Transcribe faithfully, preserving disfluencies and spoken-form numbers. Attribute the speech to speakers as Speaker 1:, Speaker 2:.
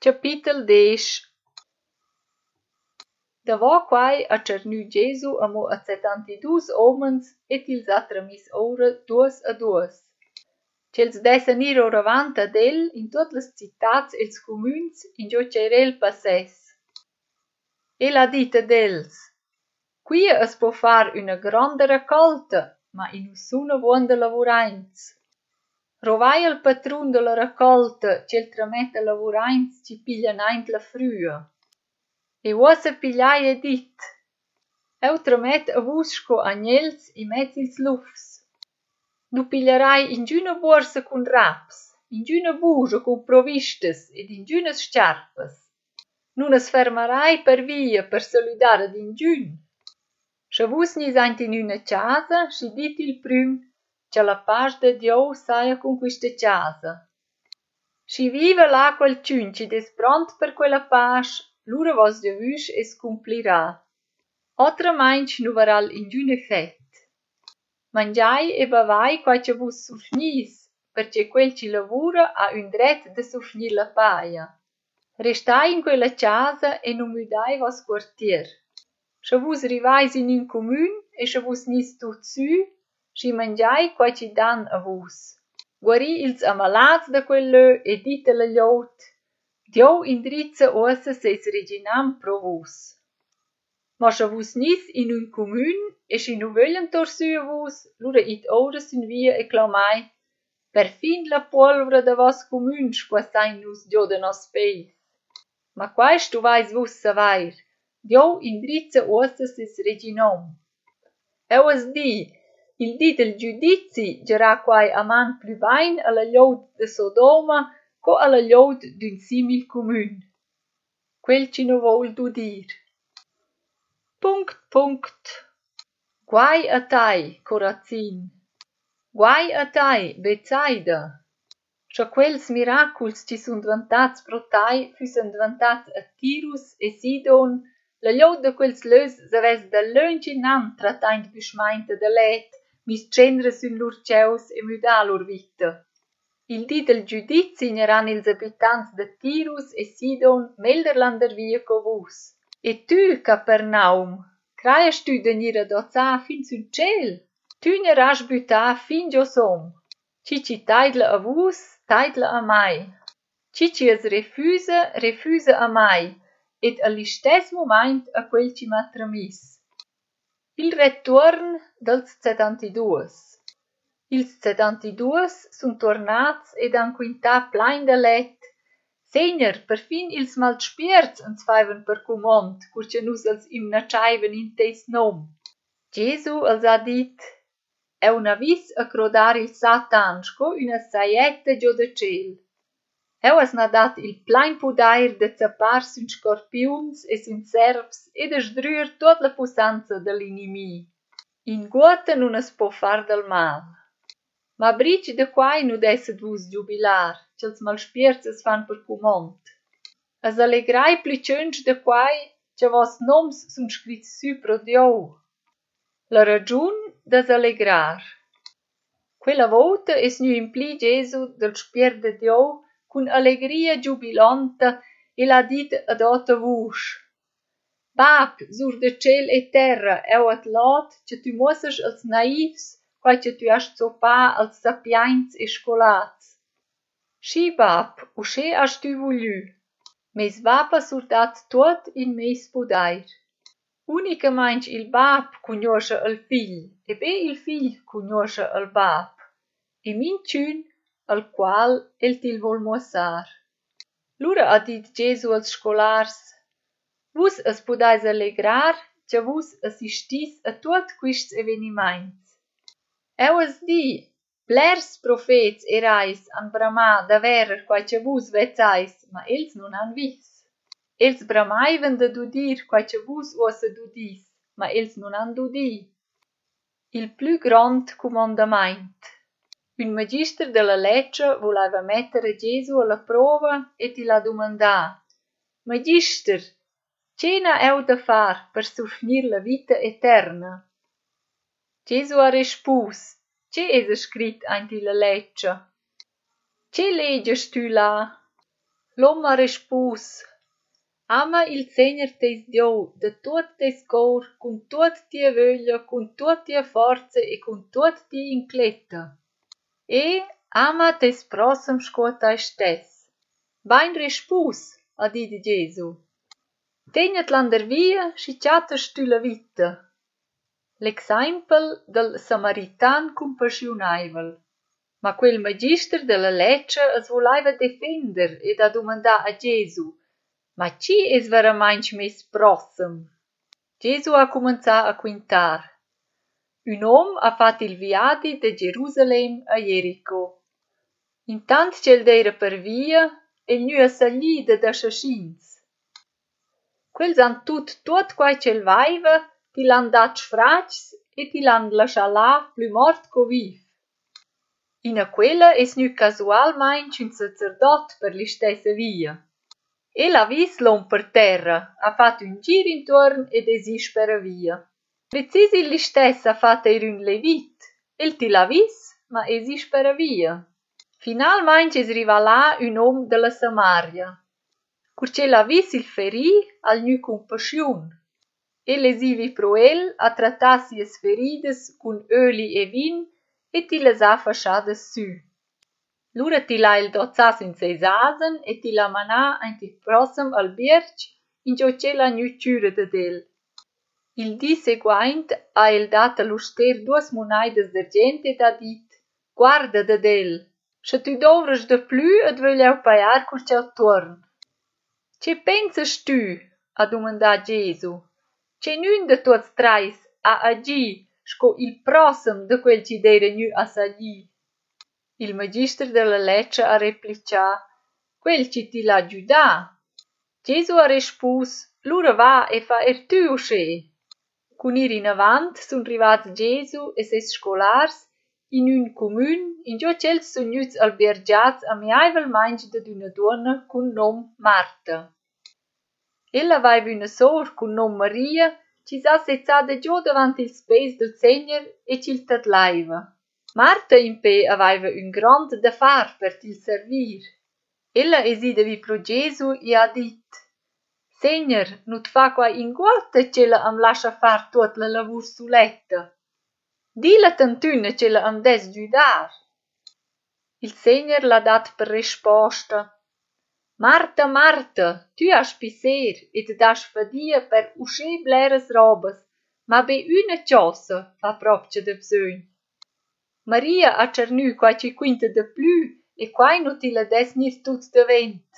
Speaker 1: Capitel desch. Davo quai a tschernü Gesu amo a settantidus omens et ils ha tramis ora duos a duos. Ch'els dessan ir oravant ad el in tuot las citats els comüns in gio c'eirel passess. El ha dit ad els: Quia es po far üna gronda raccolta, ma in ussuna vuonda lavuraints. Rovai al patrun de la raccolta c'el trametta lavuraints ci piglian aint la früa. E uossa pigliai e dit: Eu tramet a vus sco agnels in mezz ils lufs. Nu pigliarai ingüna borsa cun raps, ingüna buscha cun provistas ed ingünas sciarpas. Nun es fermarai per via per saludar ad ingün. Scha vus nis aint in üna chasa, schi dit il prüm, cha la pasch de Dio saia cun quista chasa. Schi viva là quel tschün chi des pront per quella pasch, lura vos giavüsch es cumplirà. Otramainch nu varal ingün effet. Mangiai e bavai quai cha vus surfnis, perché quel chi lavura ha un dret de surfnir la paia. Restai in quella chasa e nu müdai vos quartier. Scha vus rivais in un comün e scha vus nis tut sü, schi mangiai quai chi dan a vus. Guari ils amalats da quel lö e dit alla glieud: Dio indrizza uossa seis reginam pro vus. Ma scha vus nis in un comün e schi nu vöglian tor sü a vus, lura it ora sin via e clamai: Per fin la polvra da vos comün squa sain nus dio de nos peis. Ma quai stu vais vus savair: Dio indrizza uossa seis reginom. Eu as di, il di del giudizi gerà quai aman plü bain alla glieud de Sodoma co alla glieud d'un simil comün. Quel chi nu vol du dir. Punct, punct. Guai a tai, Corazin. Guai a tai, Betsaida. Scha quels miraculs ci sun dvantats pro tai füssen dvantats a Tirus e Sidon, la glieud de quels lös s'aves da lönch innan trataint büschmeinta da let, mis cendra sün lur tscheus e müda lur vita. Il di del giudizi neran ils abitants de Tirus e Sidon melderlander via co vus. E tu, Capernaum, craias tu denir a dozà fin sul ciel? Tu neras butà fin giò som. Cici taidla a vus, taidla a mai. Cici es refusa, refusa a mai, ed all'istes moment a quel ci m'ha tramis. Il return dels settantidus. Ils settantidus sun tornats ed han quintà plain da let. Segner, per fin ils malspierts ans faivan per cumont, cur che nus els imnatschaivan in teis nom. Gesu els ha dit: Eu na vis a crodar il Satan sco una saietta giò da ciel. Eu has na dat il plain pudair de zappar sun scorpions e sun servs e de sdrüer tuot la pussanza de l'inimi. In guota nun es po far del mal. Ma bric de quai nu dessed vus giubilar, ch'els malspierts es fan per cumont. As allegrai plitschönsch de quai, cha vos noms sun scrits sü pro Dio. La ragiun das allegrar. Quella volta es nu impli Gesu del spier de Dio cun allegria giubilonta e l'ha dit ad ota vusch: Bab, sur de ciel e terra, eu at lot, cha tu muossasch als naivs, quai cha tu hast zopà als sapiaints e scolats. Schi, bab, usche hast tu vugliu. Meis bab ha surdat tuot in meis pudair. Unicamainch il bab cugnoscha al figl, e be il figl cugnoscha al bab. E minchün, al qual el til vol muossar. Lura ha dit Gesu als scolars: Vus es pudais allegrar, cha vus assistis a tuot quists evenimaints. Eu as di, blers profets erais an bramà da verer quai cha vus vezais, ma els nun han vis. Els bramaivan da dudir quai cha vus uossa dudis, ma els nun han dudi. Il plü grond comandamaint. Un magister de la leccia voleva mettere Gesu alla prova e ti l'ha domandà: Magister, ce n'ha eu da far per surfnir la vita eterna? Gesu ha rispus: Ce es scrit aint illa leccia? Ce legias tu là? L'uomo ha rispus: Ama il Segner teis Dio de tut teis cor, cun tut tia vöglia, cun tut tia forza e cun tut tia incletta. E ama teis prossem sco tai stess. Bain rispus, ha dit Gesù. Tegnet l'ander via, schicciata stü la vita. L'exempel del samaritan compassionaivel. Ma quel magister della legge es volaiva defender ed ha domandà a Gesù: Ma ci es veramaing mes prossem? Gesù ha cumanzà a quintar. Un om ha fat il viadi de Gerusalem a Jerico. Intant c'el d'eira per via, el gnü a salida da schaschins. Quels han tut tuot quai c'el vaiva, ti l'han dat sfrags e ti l'han lascià là plü mort co viv. Ina quella es gnü casualmaing un sacerdot per li stessa via. El ha vis l'om per terra, ha fat un gir intuorn ed es isch per a via. Precis il li stess ha fat eir un levit. El ti l'ha vis, ma es isch per a via. Finalmaing es riva là un om della Samaria. Curce l'ha vis il ferì al gnü compassion. El es ivi pro el a trattar sies feridas cun öli e vin e ti les ha fasciadas sü. Lura ti l'ha il dozzas in seis asen e ti l'ha manà aint il prossem al bierg in gio c'è la gnü ciura dad el. Il di seguaint ha el dat all'uster duas munaidas d'argent ed ha dit: Guarda dad el, sche tu dovras da plü ed vögl eu paiar curciau tuorn. Ce pensas tu? Ha domandà Gesù. Ce nün de tuots trais ha agi sco il prossem de quel ci d'eira gnü a sagir. Il magister della legge ha replicia: Quel ci ti l'ha giudà. Gesù ha rispus: Lura va e fa er tu usce. Cun ir in avant sun rivats Gesù e ses scolars in un comün in gio c'els sun gnüts albergiats a miaivel maing dad üna duonna cun nom Marta. Ella vaiva üna sor cun nom Maria ci s'ha sezzada giò davant il spes del Segner e ci tadlaiva. Marta in pe avaiva un grand da far per til servir. Ella esida vi pro Gesù e ha dit: Segner, nut fa quai inguota c'ella am lascia far tuot la lavur suletta. Dila tantüna c'ella am des giudar. Il Segner l'ha dat per risposta: Marta, Marta, tu has piser ed das fadia per usce bleras robas, ma be üna ciossa fa propcia da bsögn. Maria ha cernü quai ci quinta da plü e quai nu ti la des nir tuts da vent.